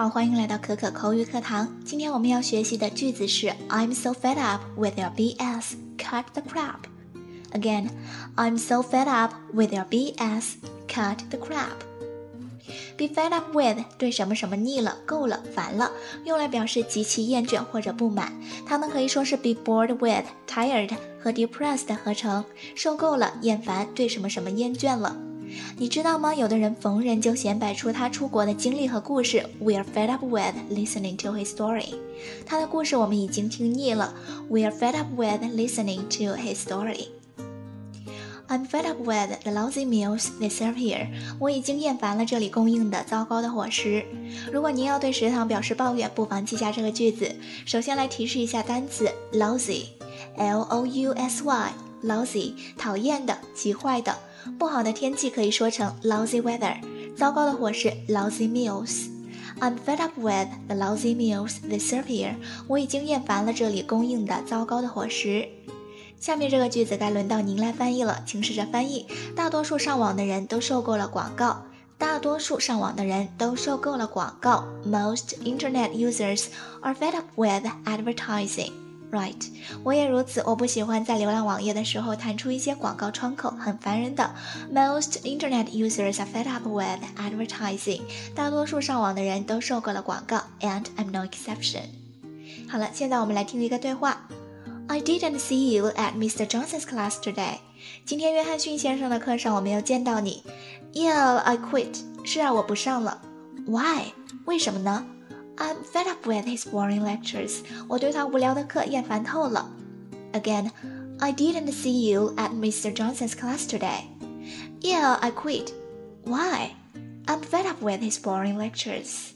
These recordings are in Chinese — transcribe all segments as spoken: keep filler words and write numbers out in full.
好，欢迎来到可可口语课堂。今天我们要学习的句子是 I'm so fed up with your B S, cut the crap. Again, I'm so fed up with your B S, cut the crap. Be fed up with 对什么什么腻了、够了、烦了，用来表示极其厌倦或者不满。它们可以说是 be bored with, tired 和 depressed 合成，受够了、厌烦，对什么什么厌倦了。你知道吗？有的人逢人就显摆出他出国的经历和故事。We are fed up with listening to his story. 他的故事我们已经听腻了。We are fed up with listening to his story. I'm fed up with the lousy meals they serve here. 我已经厌烦了这里供应的糟糕的伙食。如果您要对食堂表示抱怨，不妨记下这个句子。首先来提示一下单词 lousy, L O U S Y, lousy, 讨厌的，极坏的。不好的天气可以说成 lousy weather， 糟糕的伙食 lousy meals. I'm fed up with the lousy meals they serve here. 我已经厌烦了这里供应的糟糕的伙食。下面这个句子该轮到您来翻译了，请试着翻译。大多数上网的人都受够了广告。大多数上网的人都受够了广告。Most internet users are fed up with advertising.Right， 我也如此，我不喜欢在浏览网页的时候弹出一些广告窗口，很烦人的。Most internet users are fed up with advertising. 大多数上网的人都受够了广告 and I'm no exception. 好了，现在我们来听一个对话。I didn't see you at Mister Johnson's class today. 今天约翰逊先生的课上我没有见到你。Yeah, I quit. 是啊，我不上了。Why？ 为什么呢？I'm fed up with his boring lectures. 我对他无聊的课厌烦透了。Again, I didn't see you at Mister Johnson's class today. Yeah, I quit. Why? I'm fed up with his boring lectures.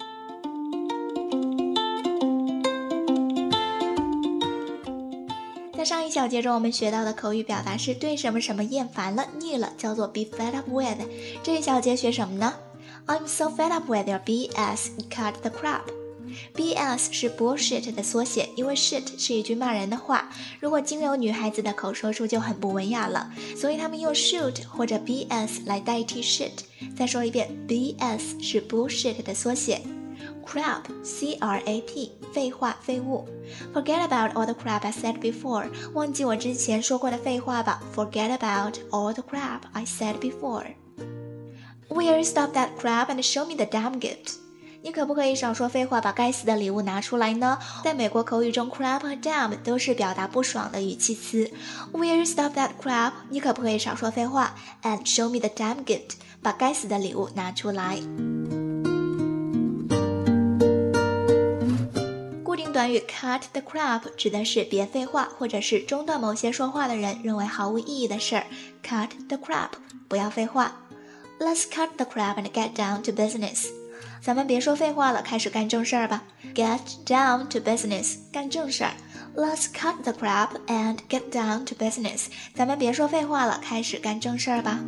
在上一小节中，我们学到的口语表达是对什么什么厌烦了、腻了，叫做 be fed up with. 这一小节学什么呢？I'm so fed up with your B S, cut the crap. B S 是 bullshit 的缩写，因为 shit 是一句骂人的话，如果经由女孩子的口说出就很不文雅了，所以他们用 shoot 或者 B S 来代替 shit。再说一遍 ，B S 是 bullshit 的缩写。Crap, C R A P, 废话、废物。Forget about all the crap I said before. 忘记我之前说过的废话吧。Forget about all the crap I said before.Will you stop that crap and show me the damn gift? 你可不可以少说废话，把该死的礼物拿出来呢？在美国口语中 crap 和 damn 都是表达不爽的语气词。Will you stop that crap? 你可不可以少说废话 and show me the damn gift? 把该死的礼物拿出来。固定短语 cut the crap 指的是别废话，或者是中断某些说话的人认为毫无意义的事儿。Cut the crap， 不要废话。Let's cut the crap and get down to business. 咱们别说废话了，开始干正事儿吧。Get down to business， 干正事儿。Let's cut the crap and get down to business. 咱们别说废话了，开始干正事儿吧。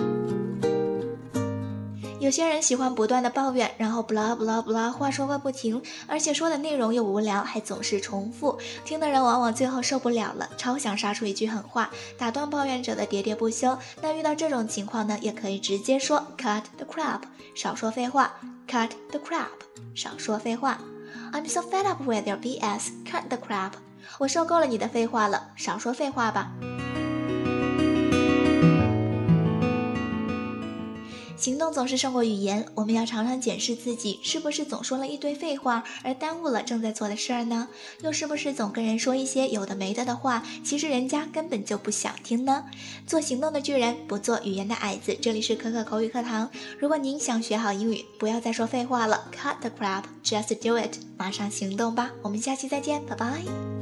有些人喜欢不断的抱怨，然后 blah blah blah 话说个不停，而且说的内容又无聊，还总是重复，听的人往往最后受不了了，超想杀出一句狠话，打断抱怨者的喋喋不休。那遇到这种情况呢，也可以直接说 cut the crap， 少说废话 cut the crap， 少说废话。I'm so fed up with your B S, cut the crap. 我受够了你的废话了，少说废话吧。行动总是胜过语言，我们要常常检视自己是不是总说了一堆废话而耽误了正在做的事儿呢？又是不是总跟人说一些有的没的的话，其实人家根本就不想听呢？做行动的巨人，不做语言的矮子。这里是可可口语课堂，如果您想学好英语，不要再说废话了， Cut the crap, just do it， 马上行动吧。我们下期再见，拜拜。